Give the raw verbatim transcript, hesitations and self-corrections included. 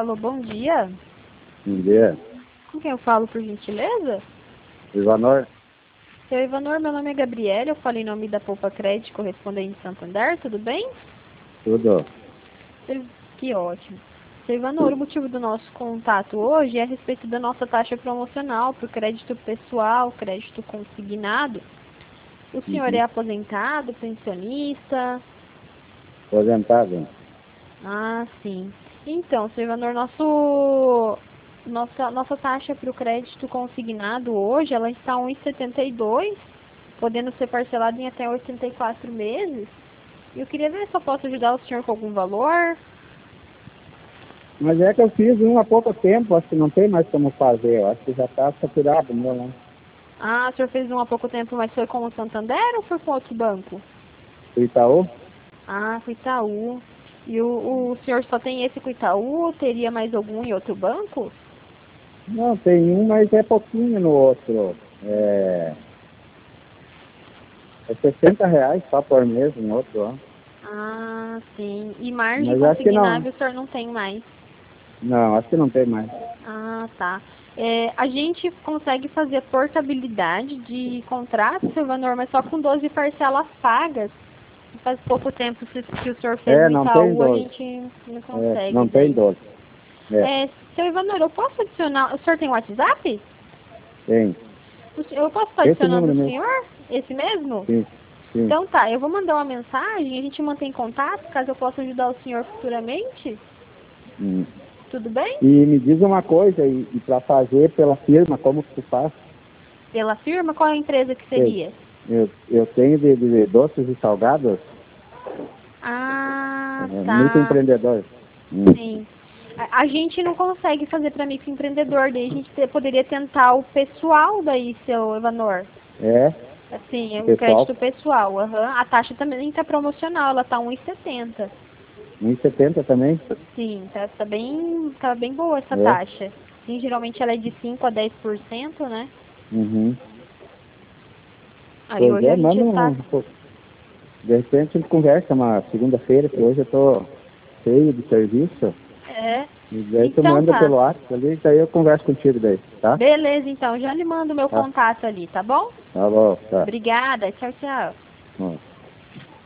Alô, bom dia. Bom dia. Com quem eu falo, por gentileza? Ivanor? Seu Ivanor, meu nome é Gabriela, eu falo em nome da Poupa Crédito Correspondente Santander, tudo bem? Tudo. Seu- Que ótimo. Seu Ivanor, o motivo do nosso contato hoje é a respeito da nossa taxa promocional para o crédito pessoal, crédito consignado. O senhor Uhum. é aposentado, pensionista? Aposentado. Ah, sim. Então, seu Ivanor, nosso, nossa, nossa taxa para o crédito consignado hoje, ela está um vírgula setenta e dois, podendo ser parcelado em até oitenta e quatro meses. E eu queria ver se eu posso ajudar o senhor com algum valor. Mas é que eu fiz um há pouco tempo, acho que não tem mais como fazer. Eu acho que já está saturado o meu, né? Ah, o senhor fez um há pouco tempo, mas foi com o Santander ou foi com outro banco? O Itaú? Ah, com o Itaú. E o, o senhor só tem esse com o Itaú? Teria mais algum em outro banco? Não, tem um, mas é pouquinho no outro. É, é sessenta reais só por mês no outro, ó. Ah, sim. E margem Mas acho que não. consignável o senhor não tem mais? Não, acho que não tem mais. Ah, tá. É, a gente consegue fazer portabilidade de contrato, seu Ivanor, mas só com doze parcelas pagas. Faz pouco tempo que que o senhor fez É, no não tem Itaú, a doze. gente não É, consegue não tem daí. doze. É, É, seu Ivanor, eu posso adicionar... O senhor tem WhatsApp? tem. O se- Eu posso estar Esse adicionando número o mesmo. senhor? Esse mesmo? Sim, sim. Então tá, eu vou mandar uma mensagem, a gente mantém contato, caso eu possa ajudar o senhor futuramente. Hum. Tudo bem? E me diz uma coisa, e, e para fazer pela firma, como que tu faz? Pela firma, qual é a empresa que Eu, seria? eu, eu tenho de, de doces e salgados, Ah, é, muito tá. empreendedor. Hum. Sim. A, a gente não consegue fazer para microempreendedor, daí a gente te- poderia tentar o pessoal daí, seu Evanor. É, Assim, é o pessoal, crédito pessoal, aham. A taxa também está promocional, ela tá um vírgula setenta. um e setenta também? Sim, tá, tá bem, tá bem boa essa É. taxa. Sim, geralmente ela é de cinco a dez por cento, né? Uhum. Aí Pois hoje é, a gente manda está... um. Pô, de repente a gente conversa uma segunda-feira, que hoje eu tô cheio de serviço. É. E daí tu Então manda tá. pelo WhatsApp ali, daí eu converso contigo daí, tá? Beleza, então. Já lhe mando o meu Tá, contato ali, tá bom? tá bom, tá. Obrigada. Tchau, tchau. Bom.